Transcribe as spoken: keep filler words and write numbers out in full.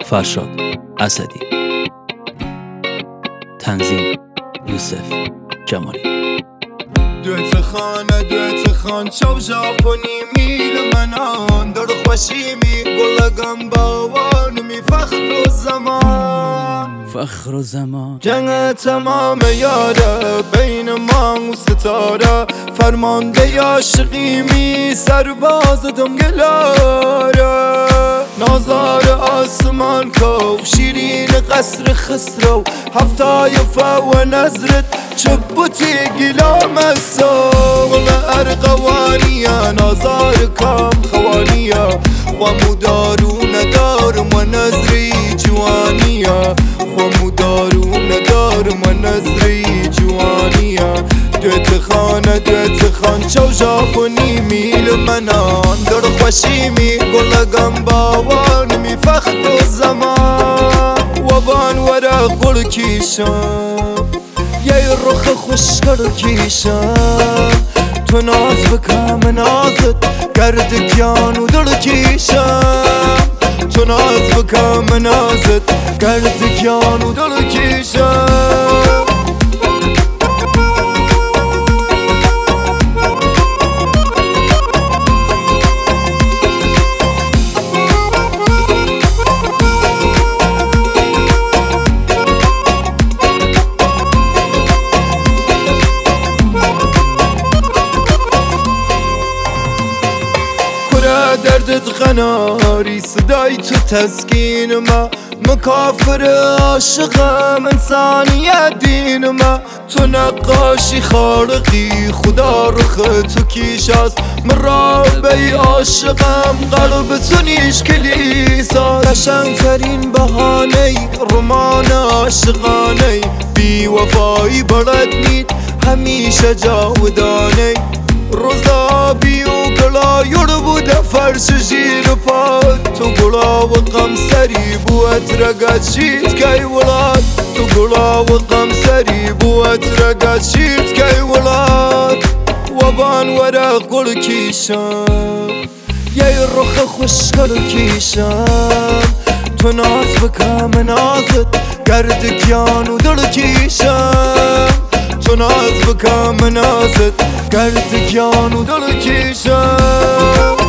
فرشاد اسدی، تنظیم یوسف جمالی. دوێتە خانە دوێتە خان چاو ژاپۆنی میلە مەنان دەڕخوەشیمی گوڵەگەم باوانمی فەخر و زەمان فەخر و زەمان جەنگە تەمامە یارە بەینە مانگ و ستارە فەرماندەی عاشقیمی سەربازە دەمگەلارە نازارە ئاسمان کەو شیرینە قەسرە خسرە و هەفتایە فەوە نەزرت چبوتی گلامە سۆڵە ئەرقەوانیە نازارە کام خەوانیە خۆم و دارو نەدارم و نەزری جوانیە خۆم و دارو نەدارم و نەزری جوانیە دوێتە خانە دوێتە خان چاو ژاپۆنی میلە مەنان دڵخۆشیمی گوڵەگەم باوانمی فەخر و زەمان وەبان وەرە گوڵکیشم یەی ڕۆخە خوشگەڵکیشم تۆ ناز بکە من نازت گەردکیان و دڵکیشم تۆ ناز بکە من نازت گەردکیان و دڵکیشم دردت غناری صدای تو تسکینمه مکافر عاشقم انسانیت دینمه تو نقاشی خارقی خدا رخ تو کیش است من رابعی عاشقم قلب تو نیش کلیسا قشنگترین بهانه رمان عاشقانه بی وفایی برد نید همیشه جاودانه روزابی و گلایور بوده فرش ژیر پات تو گلا و قمسری بوت رگت شید کی ولاد تو گلا و قمسری بوت رگت شید کی ولاد وبان ورق گل کیشم یه رخ خوشگل کیشم تو ناز بکم نازت گردکیان و دل کیشم تو ناز بکم نازت گردکیان و دل کیشم